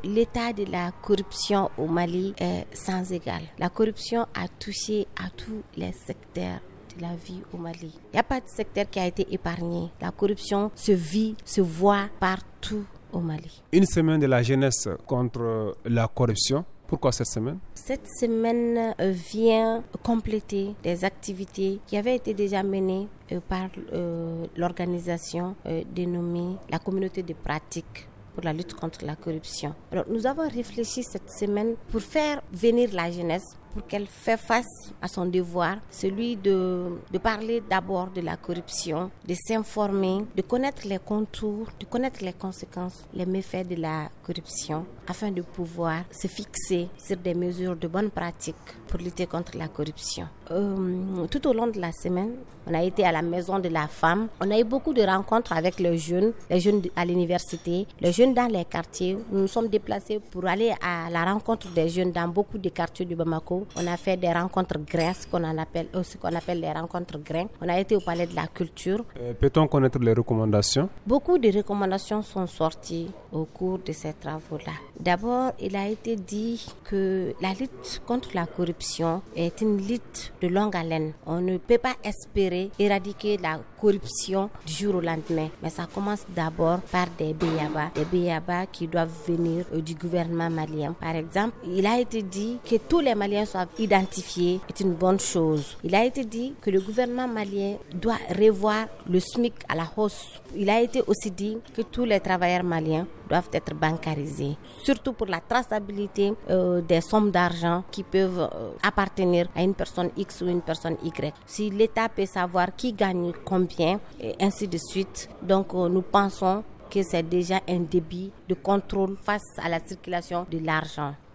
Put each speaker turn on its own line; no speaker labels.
L'état de la corruption au Mali est sans égal. La corruption a touché à tous les secteurs de la vie au Mali. Il n'y a pas de secteur qui a été épargné. La corruption se vit, se voit partout au Mali.
Une semaine de la jeunesse contre la corruption. Pourquoi cette semaine?
Cette semaine vient compléter des activités qui avaient été déjà menées par l'organisation dénommée la communauté de pratique pour la lutte contre la corruption. Alors, nous avons réfléchi cette semaine pour faire venir la jeunesse, pour qu'elle fasse face à son devoir, celui de parler d'abord de la corruption, de s'informer, de connaître les contours, de connaître les conséquences, les méfaits de la corruption, afin de pouvoir se fixer sur des mesures de bonne pratique pour lutter contre la corruption. Tout au long de la semaine, on a été à la maison de la femme. On a eu beaucoup de rencontres avec les jeunes à l'université, les jeunes dans les quartiers. Nous nous sommes déplacés pour aller à la rencontre des jeunes dans beaucoup de quartiers de Bamako. On a fait des rencontres grains, ce qu'on appelle les rencontres grains. On a été au palais de la culture.
Peut-on connaître les recommandations?
Beaucoup de recommandations sont sorties au cours de ces travaux-là. D'abord, il a été dit que la lutte contre la corruption est une lutte de longue haleine. On ne peut pas espérer éradiquer la corruption du jour au lendemain. Mais ça commence d'abord par des béyabas qui doivent venir du gouvernement malien. Par exemple, il a été dit que tous les Maliens soient identifiés, est une bonne chose. Il a été dit que le gouvernement malien doit revoir le SMIC à la hausse. Il a été aussi dit que tous les travailleurs maliens doivent être bancarisés, surtout pour la traçabilité des sommes d'argent qui peuvent appartenir à une personne X ou une personne Y. Si l'État peut savoir qui gagne combien, et ainsi de suite. Donc nous pensons que c'est déjà un début de contrôle face à la circulation de l'argent.